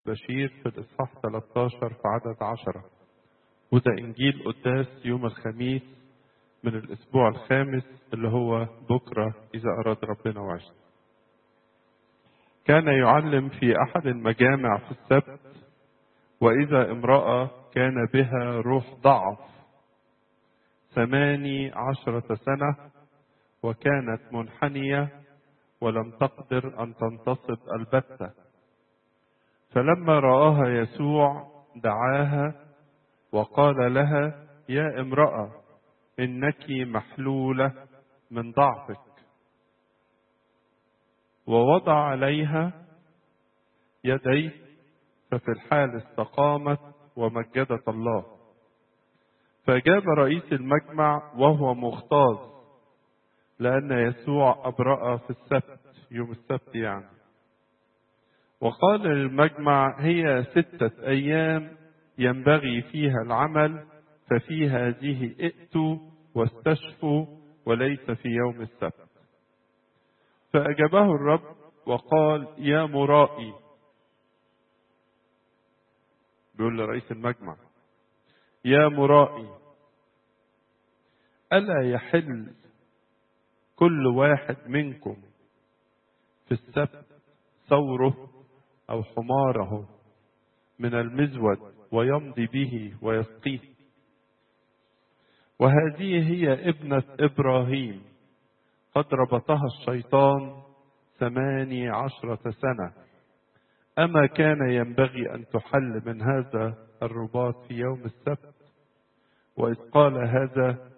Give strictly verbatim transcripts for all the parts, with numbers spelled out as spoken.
بشير في الإصحاح ثلاثة عشر في عدد عشرة. وده إنجيل قداس يوم الخميس من الأسبوع الخامس اللي هو بكرة إذا أراد ربنا وعشنا. كان يعلم في أحد المجامع في السبت، وإذا امرأة كان بها روح ضعف ثماني عشرة سنة، وكانت منحنية ولم تقدر أن تنتصب البتة. فلما رآها يسوع دعاها وقال لها: يا امرأة، إنك محلولة من ضعفك. ووضع عليها يديه، ففي الحال استقامت ومجدت الله. فأجاب رئيس المجمع وهو مغتاظ، لأن يسوع أبرأ في السبت، يوم السبت يعني. وقال للمجمع: هي ستة أيام ينبغي فيها العمل، ففي هذه ائتوا واستشفوا، وليس في يوم السبت. فأجابه الرب وقال: يا مرائي، بيقول لرئيس المجمع: يا مرائي، ألا يحل كل واحد منكم في السبت ثوره أو حماره من المزود ويمضي به ويسقيه؟ وهذه هي ابنة إبراهيم، قد ربطها الشيطان ثماني عشرة سنة. أما كان ينبغي أن تحل من هذا الرباط في يوم السبت؟ وإذ قال هذا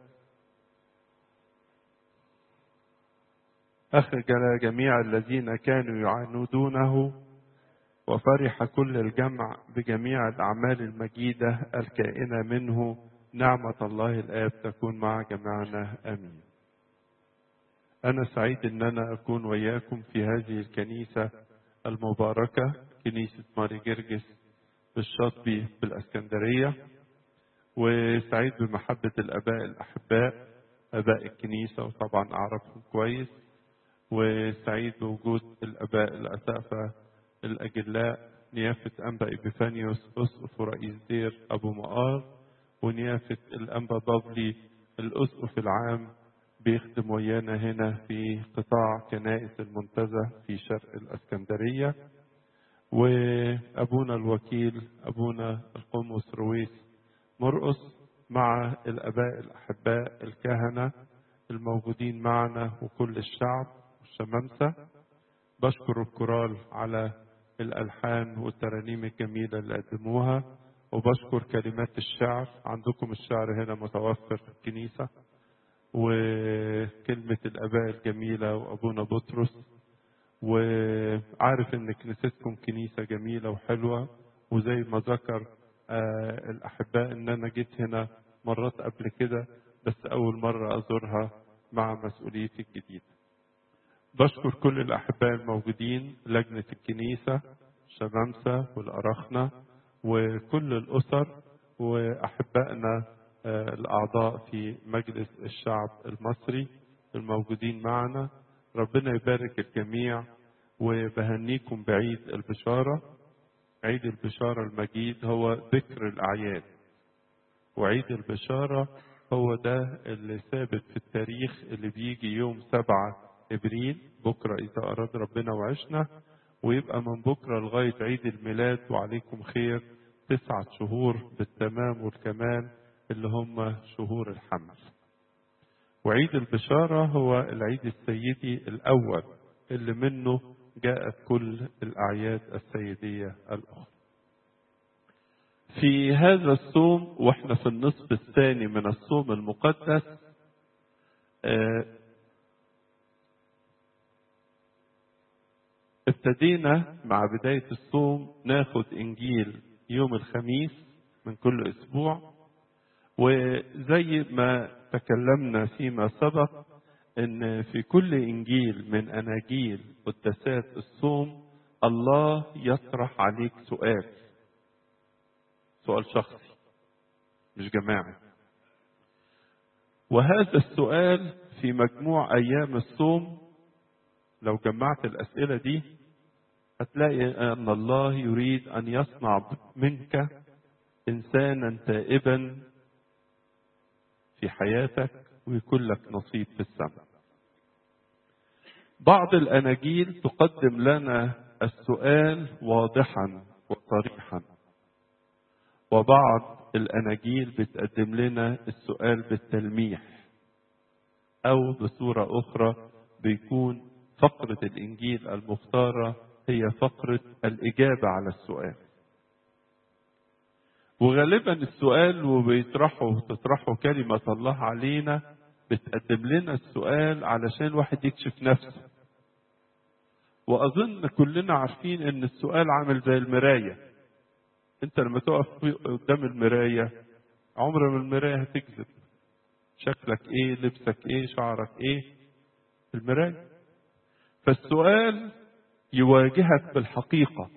أخجل جميع الذين كانوا يعاندونه، وفرح كل الجمع بجميع الأعمال المجيدة الكائنة منه. نعمة الله الآب تكون مع جميعنا، آمين. أنا سعيد أن أنا أكون وياكم في هذه الكنيسة المباركة، كنيسة ماري جرجس بالشاطبي بالأسكندرية، وسعيد بمحبة الآباء الأحباء آباء الكنيسة، وطبعا أعرفهم كويس. وسعيد بوجود الآباء الأسقفة الأجلاء، نيافة أنبا إبيفانيوس أسقف ورئيس دير أبو مقار، ونيافة الأنبا بابلي الأسقف العام بيخدم ويانا هنا في قطاع كنائس المنتزه في شرق الأسكندرية، وأبونا الوكيل أبونا القمص رويس مرقس، مع الآباء الأحباء الكهنة الموجودين معنا وكل الشعب والشمامسة. بشكر الكورال على الألحان والترانيم الجميلة اللي قدموها، وبشكر كلمات الشعر. عندكم الشعر هنا متوفر في الكنيسة، وكلمة الآباء الجميلة وأبونا بطرس. وعارف إن كنيستكم كنيسة جميلة وحلوة، وزي ما ذكر آه الأحباء إن أنا جيت هنا مرات قبل كده، بس أول مرة أزورها مع مسؤوليتي الجديدة. بشكر كل الأحباء الموجودين، لجنة الكنيسة، الشمامسة والأرخنة، وكل الأسر، وأحبائنا الأعضاء في مجلس الشعب المصري الموجودين معنا. ربنا يبارك الجميع، وبهنيكم بعيد البشارة. عيد البشارة المجيد هو ذكر الأعياد، وعيد البشارة هو ده اللي ثابت في التاريخ، اللي بيجي يوم سبعة إبريل بكرة إذا أراد ربنا وعشنا، ويبقى من بكرة لغاية عيد الميلاد وعليكم خير تسعة شهور بالتمام والكمال اللي هم شهور الحمل. وعيد البشارة هو العيد السيدي الأول اللي منه جاءت كل الأعياد السيدية الأخرى. في هذا الصوم وإحنا في النصف الثاني من الصوم المقدس، اه ابتدينا مع بداية الصوم ناخد إنجيل يوم الخميس من كل أسبوع، وزي ما تكلمنا فيما سبق ان في كل انجيل من اناجيل قداسات الصوم الله يطرح عليك سؤال، سؤال شخصي مش جماعي. وهذا السؤال في مجموع ايام الصوم، لو جمعت الاسئله دي هتلاقي أن الله يريد أن يصنع منك إنسانا تائبا في حياتك ويكون لك نصيب في السماء. بعض الأناجيل تقدم لنا السؤال واضحا وصريحا، وبعض الأناجيل بتقدم لنا السؤال بالتلميح، أو بصورة أخرى بيكون فقرة الإنجيل المختارة هي فقرة الإجابة على السؤال. وغالبا السؤال وبيطرحه تطرحه كلمة الله علينا بتقدم لنا السؤال علشان الواحد يكشف نفسه. وأظن كلنا عارفين إن السؤال عامل زي المراية. أنت لما تقف قدام المراية عمر ما المراية هتكذب. شكلك إيه، لبسك إيه، شعرك إيه، المراية. فالسؤال يواجهك بالحقيقة،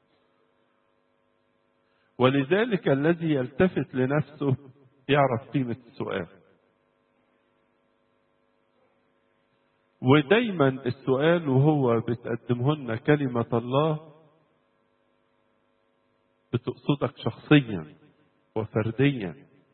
ولذلك الذي يلتفت لنفسه يعرف قيمة السؤال. ودايما السؤال وهو بتقدمه لنا كلمة الله بتقصدك شخصيا وفرديا.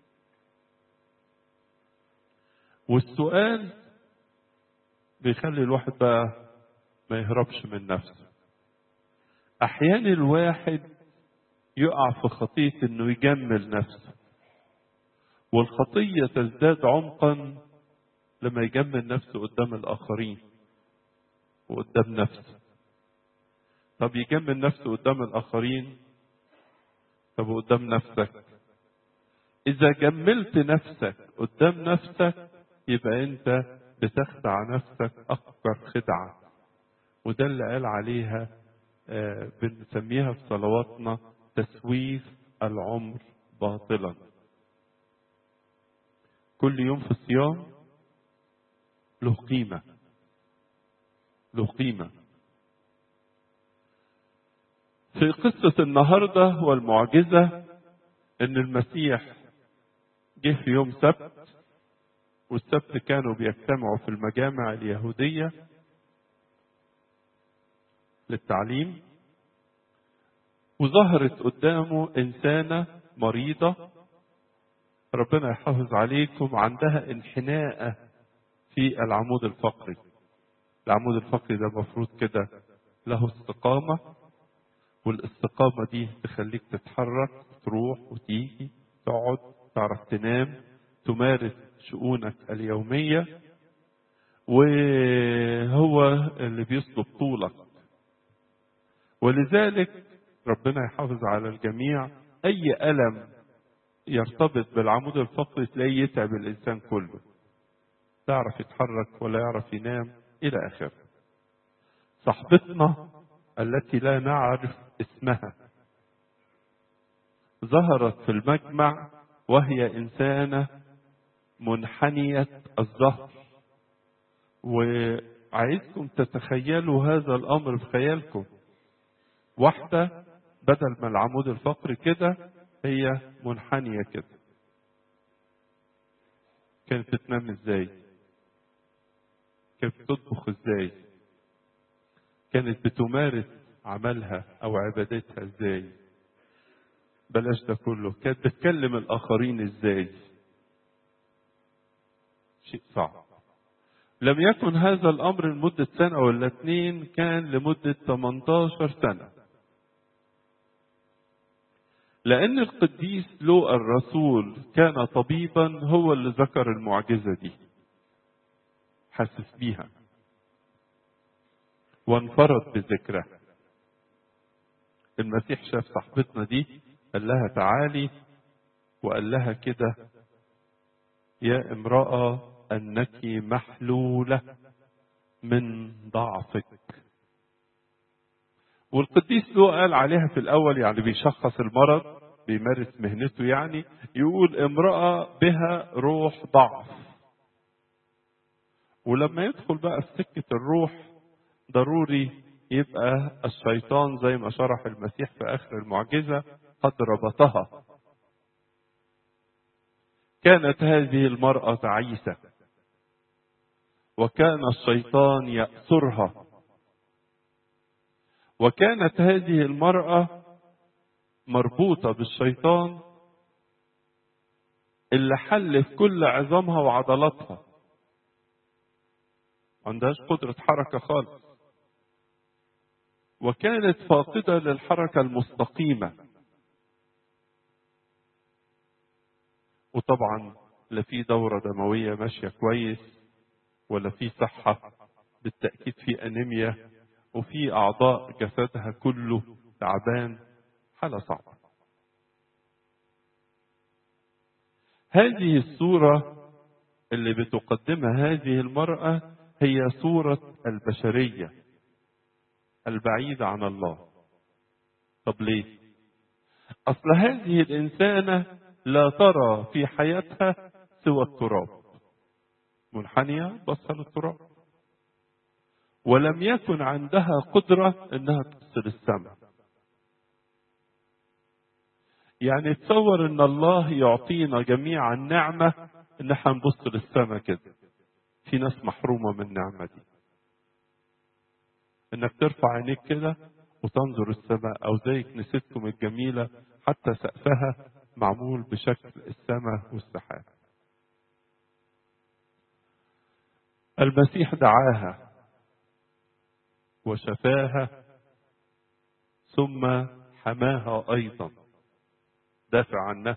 والسؤال بيخلي الواحد بقى ما يهربش من نفسه. أحيانا الواحد يقع في خطية إنه يجمل نفسه، والخطية تزداد عمقا لما يجمل نفسه قدام الآخرين وقدام نفسه. طب يجمل نفسه قدام الآخرين، طب قدام نفسك. إذا جملت نفسك قدام نفسك يبقى أنت بتخدع نفسك أكبر خدعة. وده اللي قال عليها آه بنسميها في صلواتنا تسويف العمر باطلا. كل يوم في الصيام له قيمة، له قيمة. في قصة النهاردة والمعجزة ان المسيح جه في يوم سبت، والسبت كانوا بيجتمعوا في المجامع اليهودية للتعليم، وظهرت قدامه إنسانة مريضة ربنا يحافظ عليكم عندها انحناء في العمود الفقري. العمود الفقري ده مفروض كده له استقامة، والاستقامة دي تخليك تتحرك، تروح وتيجي، تقعد، تعرف تنام، تمارس شؤونك اليومية، وهو اللي بيصلب طولك. ولذلك ربنا يحافظ على الجميع. أي ألم يرتبط بالعمود الفقري تلاقيه يتعب الإنسان كله، لا يعرف يتحرك ولا يعرف ينام إلى آخره. صاحبتنا التي لا نعرف اسمها ظهرت في المجمع وهي إنسانة منحنية الظهر. وعايزكم تتخيلوا هذا الأمر في خيالكم. واحدة بدل ما العمود الفقري كده هي منحنية كده. كانت بتنام ازاي؟ كانت بتطبخ ازاي؟ كانت بتمارس عملها او عبادتها ازاي؟ بلاش ده كله، كانت بتكلم الاخرين ازاي؟ شيء صعب. لم يكن هذا الامر لمدة سنة ولا اتنين، كان لمدة ثمانية عشر سنة. لأن القديس لوقا الرسول كان طبيبا هو اللي ذكر المعجزة دي، حاسس بيها وانفرد بذكرها. المسيح شاف صاحبتنا دي قال لها تعالي، وقال لها كده يا امرأة أنك محلولة من ضعفك. والقديس لوقا قال عليها في الأول، يعني بيشخص المرض، بيمارس مهنته، يعني يقول امرأة بها روح ضعف. ولما يدخل بقى في سكة الروح ضروري يبقى الشيطان زي ما شرح المسيح في آخر المعجزة قد ربطها. كانت هذه المرأة تعيسة، وكان الشيطان يأسرها، وكانت هذه المرأة مربوطة بالشيطان اللي حل في كل عظامها وعضلاتها، ما عندهاش قدرة حركة خالص، وكانت فاقدة للحركة المستقيمة. وطبعا لا في دورة دموية ماشية كويس ولا في صحة، بالتأكيد في أنيميا، وفي أعضاء جسدها كله تعبان، حالة صعبة. هذه الصورة اللي بتقدمها هذه المرأة هي صورة البشرية البعيدة عن الله. طب ليه؟ أصل هذه الإنسانة لا ترى في حياتها سوى التراب، منحنية بصة للتراب، ولم يكن عندها قدرة إنها تصل السماء. يعني تصور إن الله يعطينا جميعا نعمة إن احنا نبص للسماء كده. في ناس محرومة من النعمة دي، إنك ترفع عينيك كده وتنظر السماء، أو زي كنيستكم الجميلة حتى سقفها معمول بشكل السماء والسحاب. المسيح دعاها وشفاها ثم حماها أيضا، دافع عنها.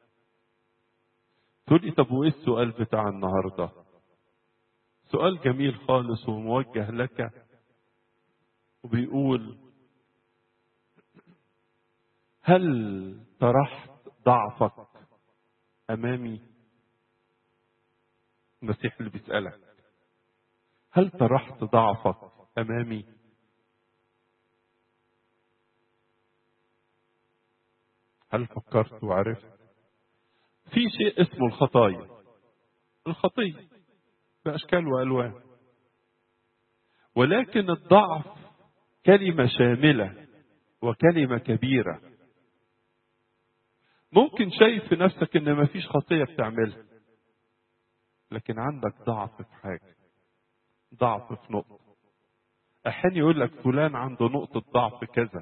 تقول لي طب وإيه السؤال بتاع النهاردة؟ سؤال جميل خالص وموجه لك، وبيقول: هل طرحت ضعفك أمامي؟ المسيح اللي بيسألك، هل طرحت ضعفك أمامي؟ هل فكرت وعرفت؟ في شيء اسمه الخطايا، الخطية بأشكال وألوان، ولكن الضعف كلمة شاملة وكلمة كبيرة. ممكن شايف في نفسك ان مفيش خطية بتعملها، لكن عندك ضعف في حاجة، ضعف في نقطة. أحيانا يقول لك فلان عنده نقطة ضعف كذا.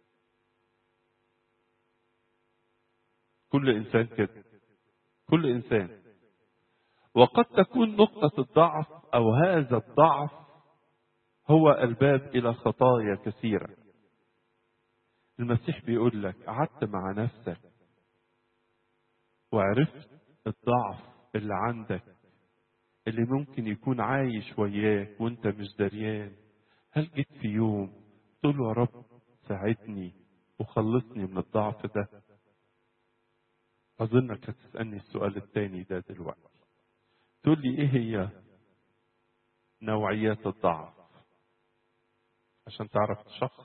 كل إنسان كده، كل إنسان. وقد تكون نقطة الضعف أو هذا الضعف هو الباب إلى خطايا كثيرة. المسيح بيقول لك قعدت مع نفسك وعرفت الضعف اللي عندك اللي ممكن يكون عايش وياك وانت مش دريان؟ هل جيت في يوم تقول له يا رب ساعدني وخلصني من الضعف ده؟ أظنك هتسألني السؤال الثاني ده دلوقتي، تقول لي إيه هي نوعيات الضعف عشان تعرف تشخص.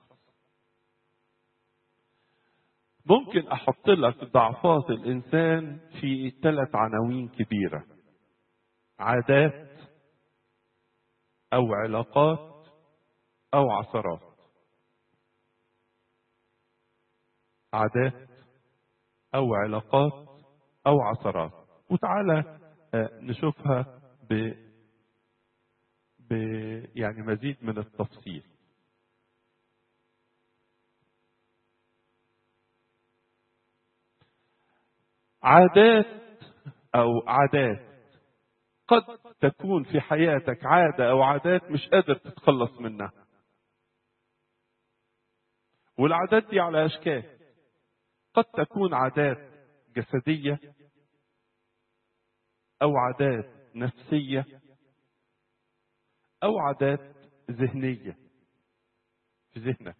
ممكن أحط لك ضعفات الإنسان في ثلاث عناوين كبيرة: عادات أو علاقات أو عثرات. عادات أو علاقات أو عثرات. وتعالى نشوفها ب... ب يعني مزيد من التفصيل. عادات أو عادات، قد تكون في حياتك عادة أو عادات مش قادر تتخلص منها. والعادات دي على أشكال. قد تكون عادات جسدية أو عادات نفسية أو عادات ذهنية في ذهنك.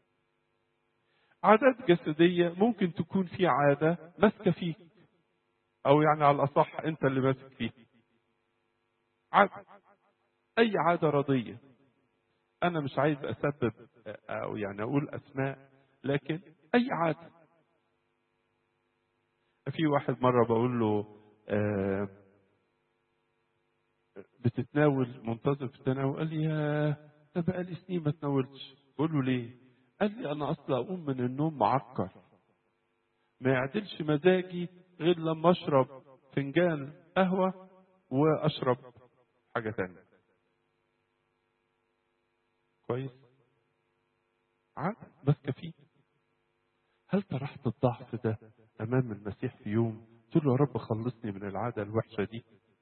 عادات جسدية ممكن تكون في عادة ماسكة فيك، أو يعني على الأصح أنت اللي ماسك فيه. عادة، أي عادة رضية. أنا مش عايز أسبب أو يعني أقول أسماء، لكن أي عادة. في واحد مرة بقول له آه بتتناول، منتظر في التناول، قال لي يا ده بقى لي سنين ما تناولتش. بقول له ليه؟ قال لي أنا أصلا أقوم من النوم معكر، ما يعدلش مزاجي غير لما أشرب فنجان قهوة وأشرب حاجة تانية. كويس؟ عاد ماسكة فيه. هل طرحت الضعف ده أمام المسيح في يوم قلت له يا رب خلصني من العادة الوحشة دي؟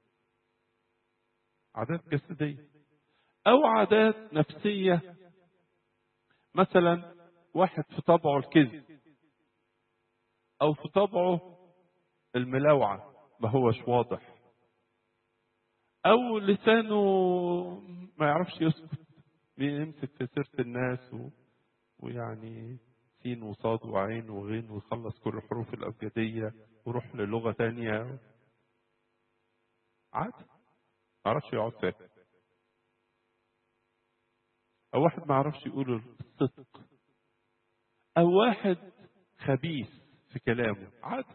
عادات جسدية أو عادات نفسية، مثلا واحد في طبعه الكذب أو في طبعه الملاوعة ما هوش واضح، أو لسانه ما يعرفش يسكت، بيمسك في سيرة الناس و... ويعني سين وصاد وعين وغين ويخلص كل الحروف الأبجدية ويروح للغة تانية. عاد ما يعرفش يقعد ساكت. أو واحد ما يعرفش يقول الصدق، أو واحد خبيث في كلامه. عاد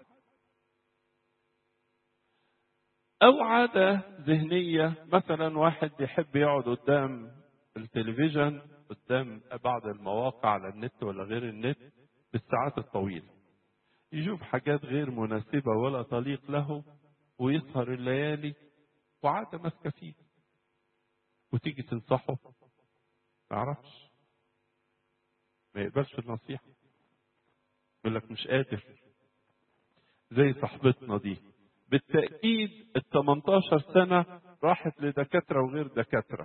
أو عادة ذهنية، مثلا واحد يحب يقعد قدام التلفزيون، قدام بعض المواقع على النت ولا غير النت بالساعات الطويلة، يشوف حاجات غير مناسبة ولا تليق له ويسهر الليالي، وعادة ماسكة فيه، وتيجي تنصحه ما يعرفش، ما يقبلش النصيحة، يقول لك مش قادر. زي صاحبتنا دي بالتأكيد ال تمنتاشر سنة راحت لدكاترة وغير دكاترة،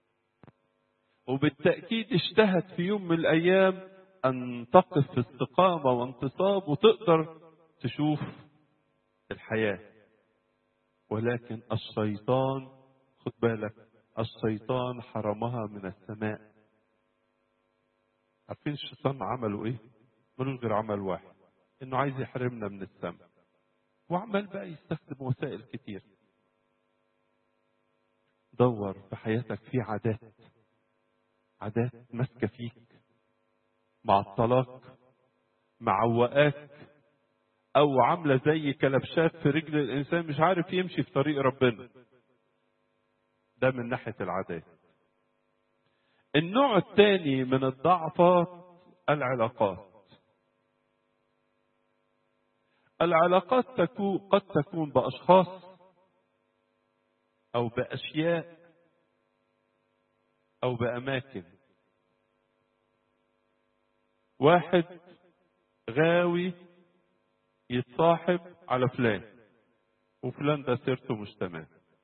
وبالتأكيد اجتهد في يوم من الأيام أن تقف في استقامة وانتصاب وتقدر تشوف الحياة، ولكن الشيطان، خد بالك، الشيطان حرمها من السماء. عارفين الشيطان عملوا ايه؟ ملوش غير عمل واحد، انه عايز يحرمنا من السماء، وعمال بقى يستخدم وسائل كتير. دور في حياتك في عادات عادات ماسكة فيك، معطلاك، معوقاك، او عاملة زي كلبشات في رجل الانسان مش عارف يمشي في طريق ربنا. ده من ناحية العادات. النوع الثاني من الضعفات العلاقات. العلاقات تكون قد تكون بأشخاص أو بأشياء أو بأماكن. واحد غاوي يتصاحب على فلان، وفلان ده سيرته مش تمام.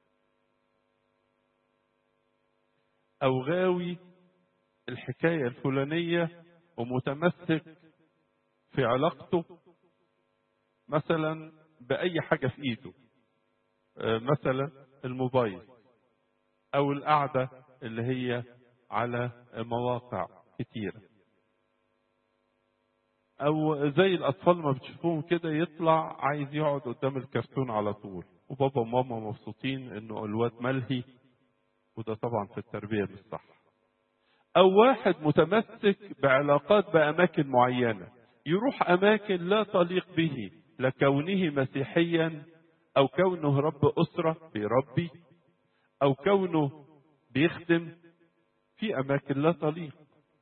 أو غاوي الحكاية الفلانية ومتمسك في علاقته مثلا بأي حاجة في إيده، مثلا الموبايل أو القعدة اللي هي على مواقع كتيرة، أو زي الأطفال ما بتشوفوهم كده يطلع عايز يقعد قدام الكرتون على طول، وبابا وماما مبسوطين إنه الواد ملهي، وده طبعا في التربية مش صح. أو واحد متمسك بعلاقات بأماكن معينة، يروح أماكن لا تليق به، لكونه مسيحيا أو كونه رب أسرة بيربي أو كونه بيخدم في أماكن لا تليق.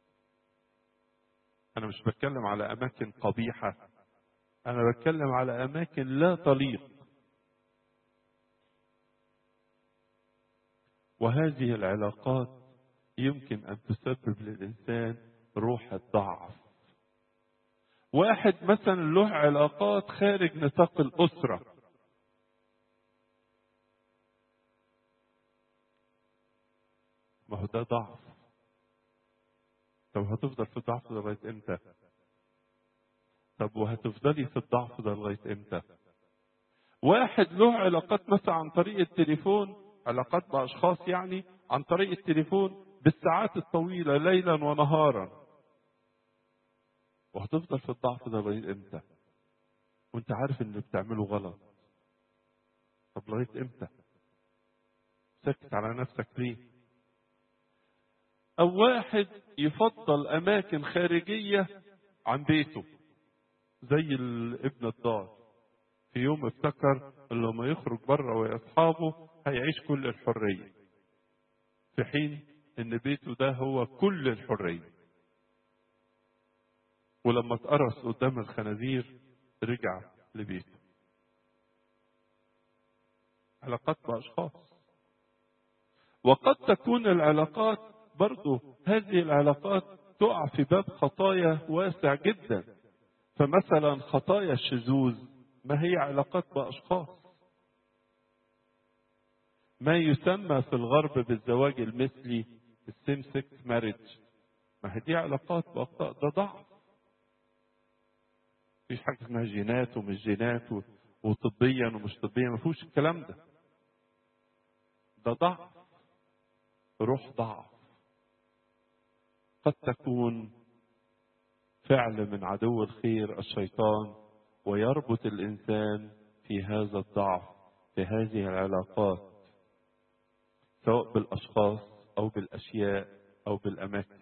أنا مش بتكلم على أماكن قبيحة، أنا بتكلم على أماكن لا تليق. وهذه العلاقات يمكن أن تسبب للإنسان روح الضعف. واحد مثلا له علاقات خارج نطاق الأسرة، ما هو ده ضعف. طب هتفضل في الضعف ده لغاية امتى؟ طب وهتفضلي في الضعف ده لغاية امتى؟ واحد له علاقات مثلا عن طريق التليفون، علاقات بأشخاص يعني عن طريق التليفون بالساعات الطويلة ليلا ونهارا، وهتفضل في الضعف ده لغاية امتى؟ وانت عارف ان اللي بتعمله غلط. طب لغاية امتى؟ سكت على نفسك ليه؟ او واحد يفضل اماكن خارجية عن بيته، زي الابن الضال، في يوم افتكر ان لما يخرج بره ويا اصحابه هيعيش كل الحرية، في حين ان بيته ده هو كل الحرية. ولما اتقرص قدام الخنازير رجع لبيته. علاقات بأشخاص. وقد تكون العلاقات برضو، هذه العلاقات تقع في باب خطايا واسع جدا. فمثلا خطايا الشذوذ ما هي علاقات بأشخاص، ما يسمى في الغرب بالزواج المثلي السيم سكس ماريج، ما هي دي علاقات بأخطاء، ده ضعف. مفيش حاجة اسمها جينات ومش جينات وطبيا ومش طبيا، ما فيهوش الكلام ده. ده ضعف، روح ضعف، قد تكون فعل من عدو الخير الشيطان، ويربط الإنسان في هذا الضعف، في هذه العلاقات، سواء بالأشخاص أو بالأشياء أو بالأماكن.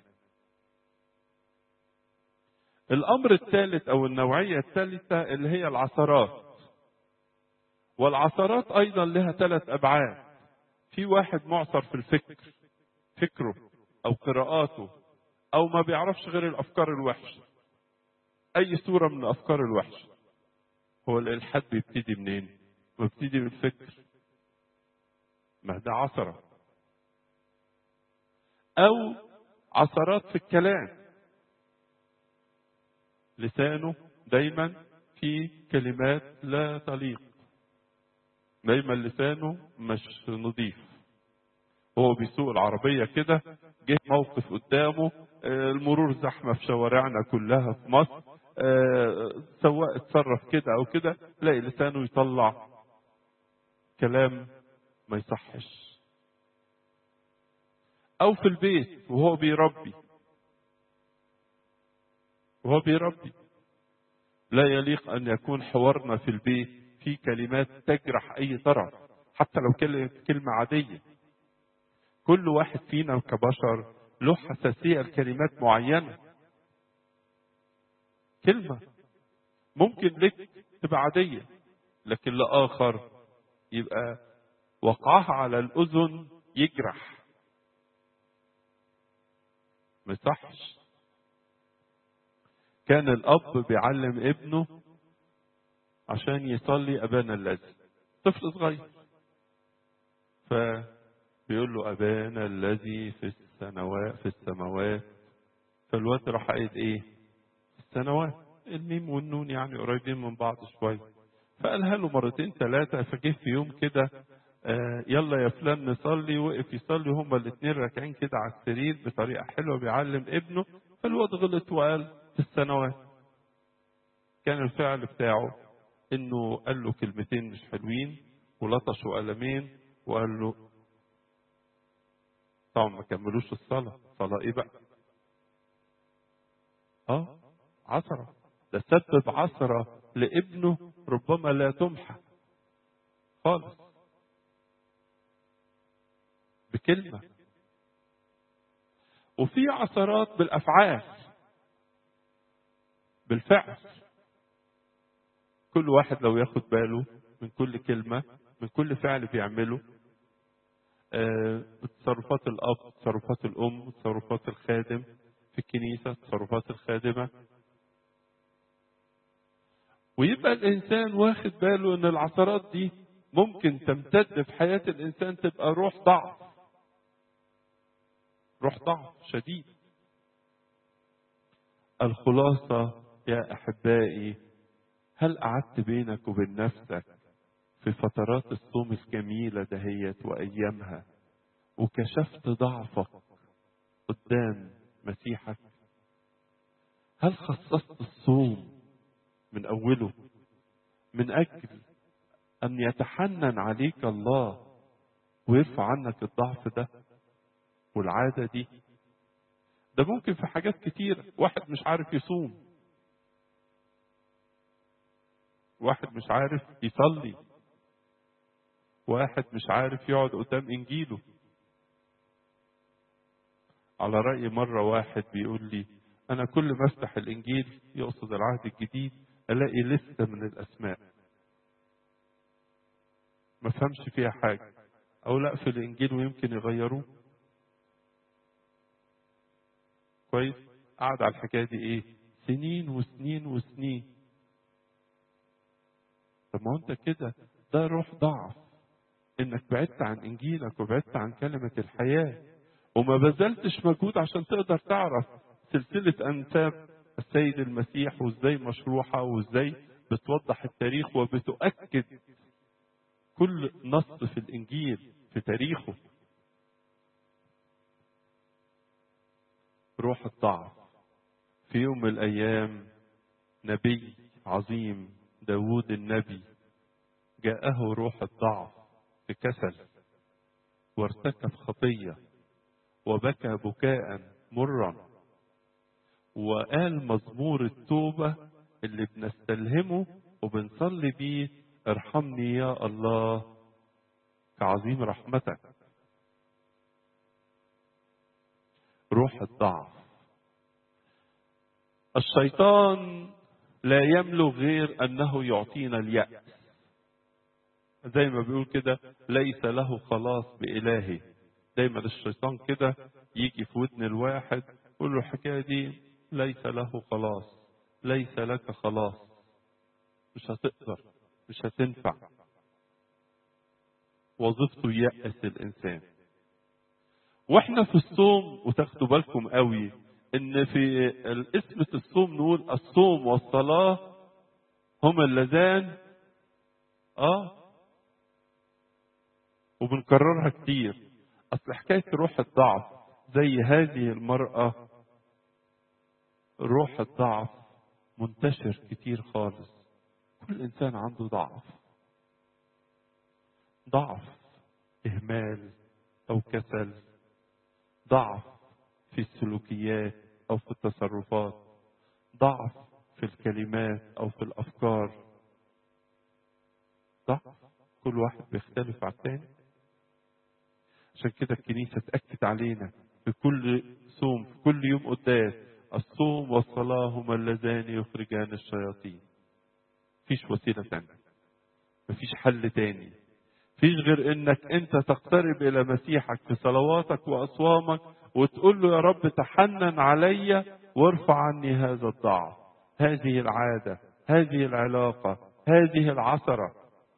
الأمر الثالث أو النوعية الثالثة اللي هي العثرات. والعثرات أيضا لها ثلاث أبعاد. في واحد معثر في الفكر، فكره أو قراءاته، أو ما بيعرفش غير الأفكار الوحشة، أي صورة من الأفكار الوحشة. هو الإلحاد بيبتدي منين؟ بيبتدي بالفكر، ما ده عثرة. أو عثرات في الكلام، لسانه دايما في كلمات لا تليق، دايما لسانه مش نظيف. هو بيسوق العربية كده، جه موقف قدامه، المرور زحمة في شوارعنا كلها في مصر، سواء اتصرف كده أو كده، تلاقي لسانه يطلع كلام ما يصحش. أو في البيت وهو بيربي وهو بيربي لا يليق أن يكون حوارنا في البيت في كلمات تجرح أي طرف، حتى لو كانت كلمة عادية. كل واحد فينا كبشر له حساسية لكلمات معينة. كلمة ممكن لك تبقى عادية، لكن لآخر يبقى وقعها على الأذن يجرح، ما يصحش. كان الأب بيعلم ابنه عشان يصلي أبانا الذي، طفل صغير، فبيقول له أبانا الذي في السماوات في السماوات فالواد راح قايل إيه؟ في السماوات، الميم والنون يعني قريبين من بعض شوية، فقالها له مرتين ثلاثة. فجه في يوم كده آه يلا يا فلان نصلي، وقف يصلي هما الاثنين راكعين كده على السرير بطريقة حلوة بيعلم ابنه، فالواد غلط وقال في السنوات. كان الفعل بتاعه انه قال له كلمتين مش حلوين ولطشوا قلمين وقال له طبعا ما كملوش الصلاة. صلاة ايه بقى؟ اه عثرة، ده سبب عثرة لابنه ربما لا تمحى خالص بكلمة. وفي عثرات بالافعال، بالفعل. كل واحد لو ياخد باله من كل كلمة، من كل فعل بيعمله، آه، تصرفات الأب، تصرفات الأم، تصرفات الخادم في الكنيسة، تصرفات الخادمة، ويبقى الإنسان واخد باله إن العثرات دي ممكن تمتد في حياة الإنسان، تبقى روح ضعف، روح ضعف شديد. الخلاصة يا أحبائي، هل قعدت بينك وبين نفسك في فترات الصوم الجميلة دهيت وأيامها وكشفت ضعفك قدام مسيحك؟ هل خصصت الصوم من أوله من أجل أن يتحنن عليك الله ويرفع عنك الضعف ده والعادة دي؟ ده ممكن في حاجات كتير. واحد مش عارف يصوم، واحد مش عارف يصلي، واحد مش عارف يقعد قدام إنجيله. على رأي مرة واحد بيقول لي أنا كل ما أفتح الإنجيل، يقصد العهد الجديد، ألاقي لستة من الأسماء ما فهمش فيها حاجة، أو لا في الإنجيل ويمكن يغيروه. كويس، قعد على الحكاية دي إيه؟ سنين وسنين وسنين. طب ما هو أنت كده ده روح ضعف، إنك بعدت عن إنجيلك وبعدت عن كلمة الحياة وما بذلتش مجهود عشان تقدر تعرف سلسلة أنساب السيد المسيح وإزاي مشروحة وإزاي بتوضح التاريخ وبتؤكد كل نص في الإنجيل في تاريخه. روح الضعف. في يوم من الأيام نبي عظيم داود النبي جاءه روح الضعف في كسل وارتكب خطية وبكى بكاء مرا، وقال مزمور التوبة اللي بنستلهمه وبنصلي بيه: ارحمني يا الله كعظيم رحمتك. روح الضعف. الشيطان لا يملك غير أنه يعطينا اليأس، زي ما بيقول كده: ليس له خلاص بإلهه. دايما الشيطان كده يجي في ودن الواحد يقول له الحكاية دي ليس له خلاص، ليس لك خلاص، مش هتقدر، مش هتنفع. وظيفته يأس الإنسان. واحنا في الصوم، وتاخدوا بالكم قوي ان في اسمة الصوم نقول الصوم والصلاة هما اللذان، اه وبنكررها كتير. اصل حكاية روح الضعف زي هذه المرأة، روح الضعف منتشر كتير خالص. كل انسان عنده ضعف، ضعف اهمال او كسل، ضعف في السلوكيات او في التصرفات، ضعف في الكلمات او في الافكار. ضعف كل واحد بيختلف عن الثاني. عشان كده الكنيسة تأكد علينا في كل صوم، في كل يوم قداس: الصوم والصلاة هما اللذان يخرجان الشياطين. مفيش وسيلة تانية، مفيش حل تاني، مفيش غير انك انت تقترب الى مسيحك في صلواتك واصوامك وتقول له: يا رب تحنن علي وارفع عني هذا الضعف، هذه العادة، هذه العلاقة، هذه العثرة.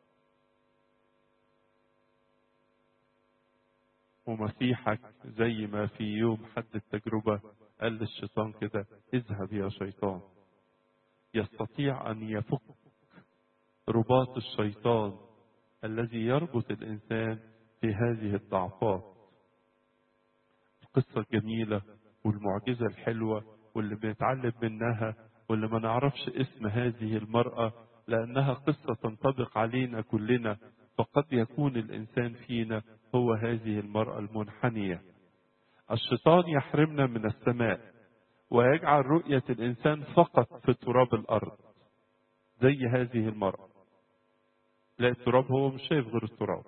ومسيحك زي ما في يوم حد التجربة قال للشيطان كده: اذهب يا شيطان. يستطيع أن يفك رباط الشيطان الذي يربط الإنسان في هذه الضعفات. القصة الجميلة والمعجزة الحلوة واللي بنتعلم منها، واللي ما نعرفش اسم هذه المرأة لأنها قصة تنطبق علينا كلنا، فقد يكون الإنسان فينا هو هذه المرأة المنحنية. الشيطان يحرمنا من السماء ويجعل رؤية الإنسان فقط في تراب الأرض زي هذه المرأة. لا، التراب هو مش شايف غير التراب.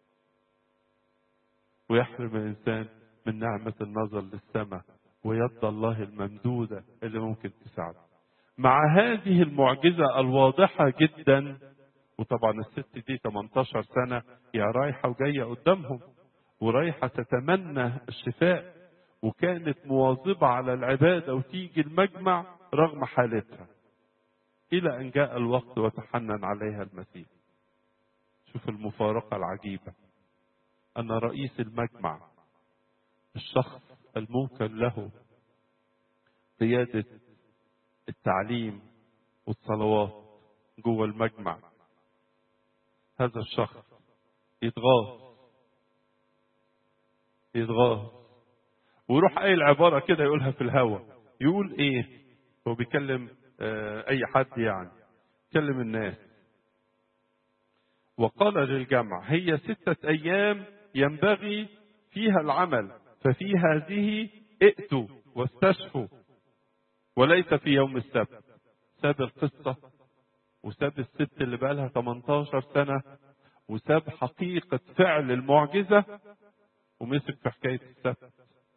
ويحرم الإنسان من نعمة النظر للسماء ويد الله الممدودة اللي ممكن تساعده. مع هذه المعجزة الواضحة جدا، وطبعا الست دي ثمانية عشر سنة يا رايحة وجاية قدامهم، ورايحة تتمنى الشفاء، وكانت مواظبة على العبادة وتيجي المجمع رغم حالتها، إلى أن جاء الوقت وتحنن عليها المسيح. شوف المفارقة العجيبة، أن رئيس المجمع، الشخص الموكل له قيادة التعليم والصلوات جوه المجمع، هذا الشخص يتغاظ يتغاظ ويروح قايل عبارة كده يقولها في الهوا. يقول ايه؟ هو بيكلم آه اي حد، يعني يكلم الناس. وقال للجمع: هي ستة ايام ينبغي فيها العمل، ففي هذه ائتوا واستشفوا، وليس في يوم السبت. ساب القصة وساب الست اللي بقى لها ثمانية عشر سنة وساب حقيقة فعل المعجزة ومسك في حكاية السبت.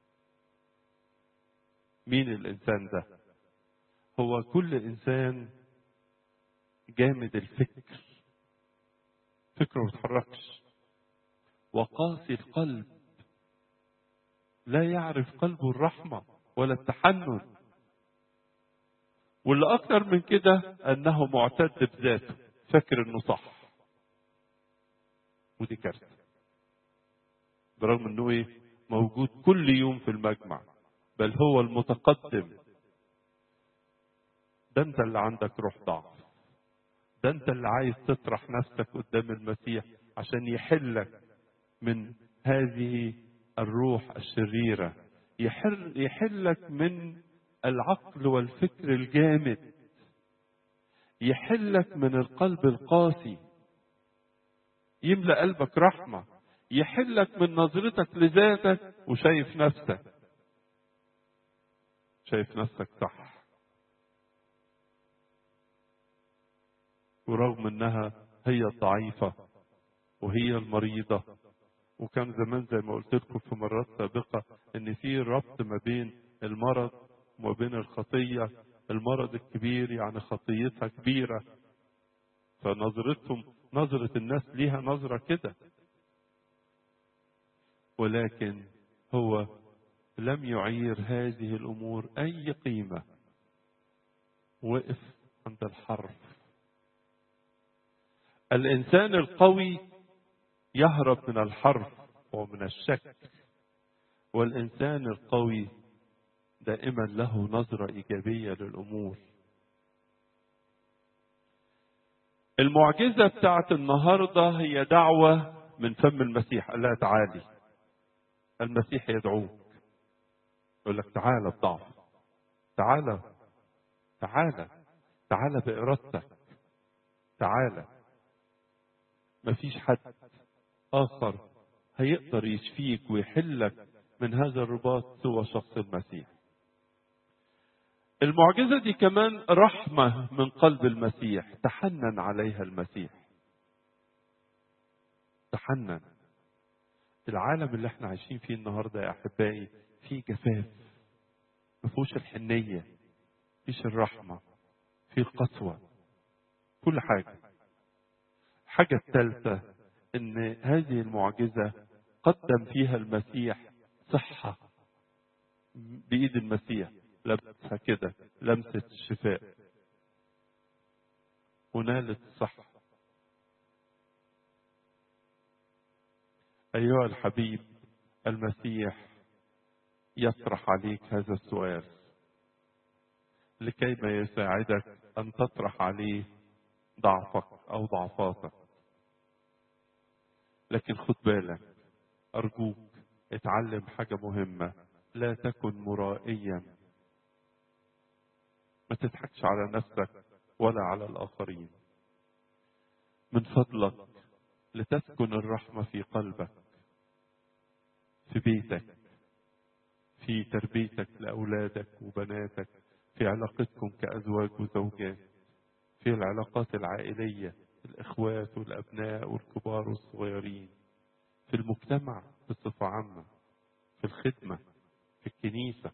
مين الإنسان ده؟ هو كل إنسان جامد الفكر، فكره ما بيتحركش، وقاسي القلب، لا يعرف قلبه الرحمة ولا التحنن. واللي أكتر من كده أنه معتد بذاته، فاكر إنه صح، ودي كارثة. برغم إنه إيه؟ موجود كل يوم في المجمع، بل هو المتقدم. ده انت اللي عندك روح ضعف، ده انت اللي عايز تطرح نفسك قدام المسيح عشان يحلك من هذه الروح الشريرة، يحل يحلك من العقل والفكر الجامد، يحلك من القلب القاسي، يملأ قلبك رحمة، يحلك من نظرتك لذاتك وشايف نفسك شايف نفسك صح، ورغم انها هي الضعيفة وهي المريضة. وكان زمان زي ما قلت لكم في مرات سابقة ان في ربط ما بين المرض وما بين الخطية. المرض الكبير يعني خطيتها كبيرة، فنظرتهم نظرة الناس ليها نظرة كده، ولكن هو لم يعير هذه الأمور أي قيمة، وقف عند الحرف. الإنسان القوي يهرب من الحرف ومن الشك، والإنسان القوي دائما له نظرة إيجابية للأمور. المعجزة بتاعت النهاردة هي دعوة من فم المسيح. قال لها تعالي. المسيح يدعوك، يقول لك تعالى بضعف، تعالى تعالى تعالى بإرادتك، تعالى. مفيش حد آخر هيقدر يشفيك ويحلك من هذا الرباط سوى شخص المسيح. المعجزة دي كمان رحمة من قلب المسيح، تحنن عليها المسيح، تحنن. العالم اللي احنا عايشين فيه النهاردة يا أحبائي فيه جفاف، مفهوش الحنية، فيش الرحمة، فيه القسوة، كل حاجة. الحاجة الثالثة ان هذه المعجزة قدم فيها المسيح صحة بإيد المسيح، لمسها كده لمسة الشفاء ونالت الصحة. أيها الحبيب، المسيح يطرح عليك هذا السؤال لكي ما يساعدك أن تطرح عليه ضعفك أو ضعفاتك. لكن خد بالك، أرجوك اتعلم حاجة مهمة، لا تكن مرائيا، ما تضحكش على نفسك ولا على الآخرين. من فضلك لتسكن الرحمة في قلبك، في بيتك، في تربيتك لأولادك وبناتك، في علاقتكم كأزواج وزوجات، في العلاقات العائلية، الإخوات والأبناء والكبار والصغيرين، في المجتمع بصفة عامة، في الخدمة، في الكنيسة.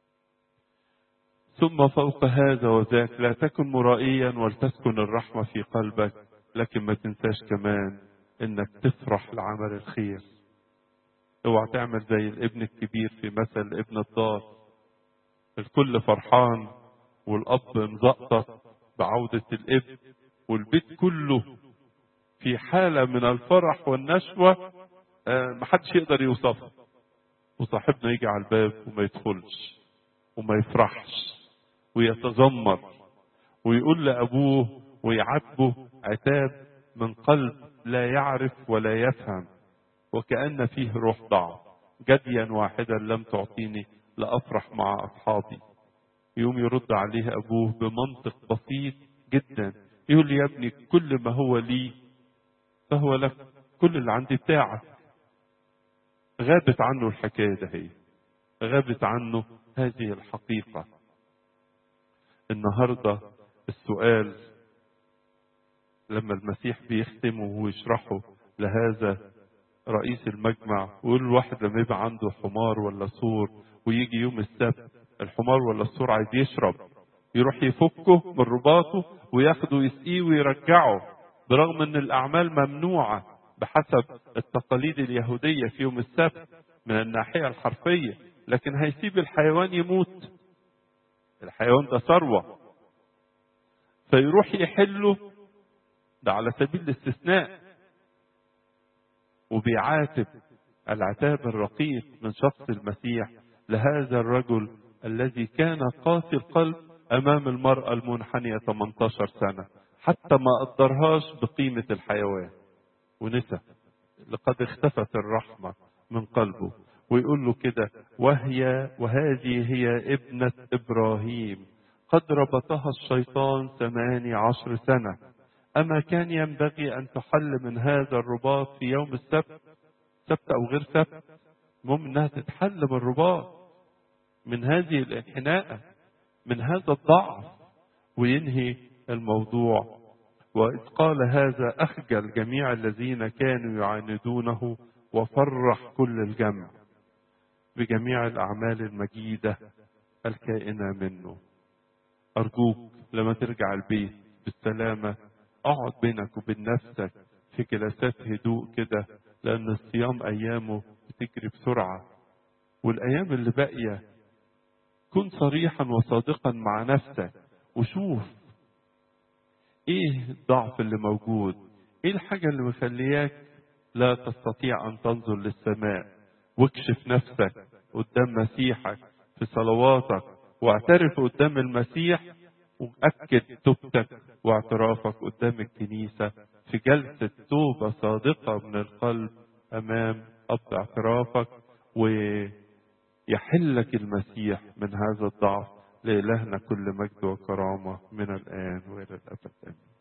ثم فوق هذا وذاك لا تكن مرائيا ولتسكن الرحمة في قلبك، لكن ما تنساش كمان انك تفرح لعمل الخير. اوعى تعمل زي الابن الكبير في مثل ابن الضال، الكل فرحان والاب مزقطط بعودة الابن والبيت كله في حالة من الفرح والنشوة محدش يقدر يوصفها، وصاحبنا يجي على الباب وما يدخلش وما يفرحش ويتذمر ويقول لأبوه ويعاتبه عتاب من قلب لا يعرف ولا يفهم، وكأن فيه روح ضعف. جديا واحدا لم تعطيني لأفرح مع أصحابي. يوم يرد عليه أبوه بمنطق بسيط جدا، يقول لي يا ابني كل ما هو لي فهو لك، كل اللي عندي بتاعك. غابت عنه الحكاية ده، هي غابت عنه هذه الحقيقة. النهاردة السؤال لما المسيح بيختمه ويشرحه لهذا رئيس المجمع، ويقول الواحد لما يبقى عنده حمار ولا سور ويجي يوم السبت الحمار ولا السور عايز يشرب، يروح يفكه من رباطه وياخده يسقيه ويرجعه، برغم ان الاعمال ممنوعة بحسب التقاليد اليهودية في يوم السبت من الناحية الحرفية، لكن هيسيب الحيوان يموت، الحيوان ده ثروة، فيروح يحله، ده على سبيل الاستثناء، وبيعاتب العتاب الرقيق من شخص المسيح لهذا الرجل الذي كان قاسي القلب أمام المرأة المنحنية ثمانية عشر سنة، حتى ما قدرهاش بقيمة الحيوان ونسى. لقد اختفت الرحمة من قلبه، ويقول له كده: وهي وهذه هي ابنة إبراهيم قد ربطها الشيطان ثماني عشر سنة، أما كان ينبغي أن تحل من هذا الرباط في يوم السبت، سبت أو غير سبت، المهم أنها تتحل من الرباط، من هذه الانحناء، من هذا الضعف، وينهي الموضوع. وإذ قال هذا أخجل جميع الذين كانوا يعاندونه، وفرح كل الجمع بجميع الأعمال المجيدة الكائنة منه. أرجوك لما ترجع البيت بالسلامة اقعد بينك وبين نفسك في جلسات هدوء كده، لأن الصيام أيامه بتجري بسرعة، والأيام اللي باقية كن صريحا وصادقا مع نفسك، وشوف ايه الضعف اللي موجود، ايه الحاجة اللي مخلياك لا تستطيع ان تنظر للسماء، واكشف نفسك قدام مسيحك في صلواتك، واعترف قدام المسيح، واكد توبتك واعترافك قدام الكنيسة في جلسة توبة صادقة من القلب امام اب اعترافك، ويحلك المسيح من هذا الضعف. لإلهنا كل مجد وكرامة من الآن وإلى الأبد.